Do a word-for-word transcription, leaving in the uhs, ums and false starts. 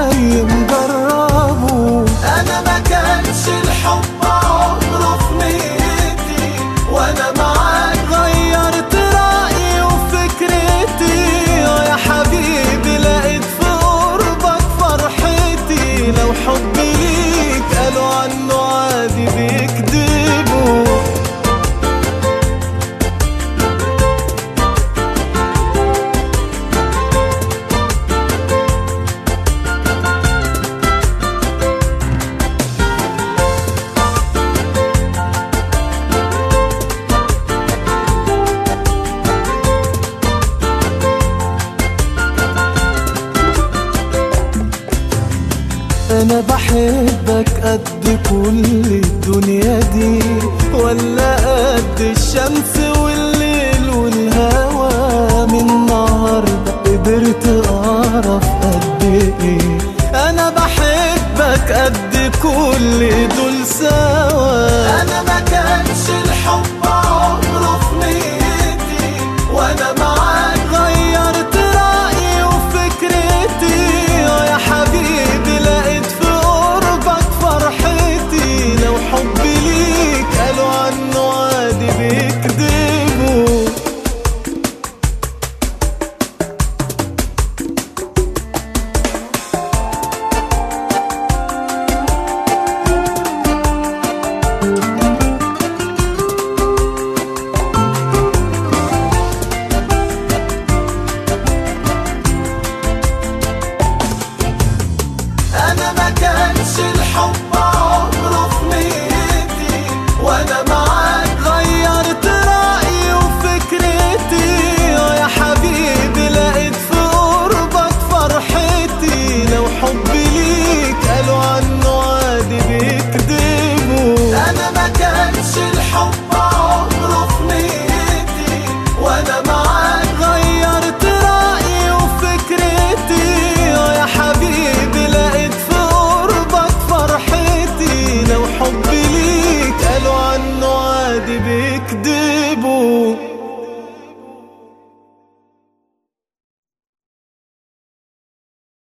جاي نجربه. انا ما كانش الحب عمره في نيتي، وانا معاك غيرت رأيي وفكرتي. يا حبيبي لقيت في قربك فرحتي، لو حبي ليك قالوا عنه عادي بيكدبوا. أنا بحبك قد كل الدنيا دي، ولا قد الشمس والليل والهوى. من النهاردة قدرت أعرف قد إيه أنا بحبك قد كل دول سوا.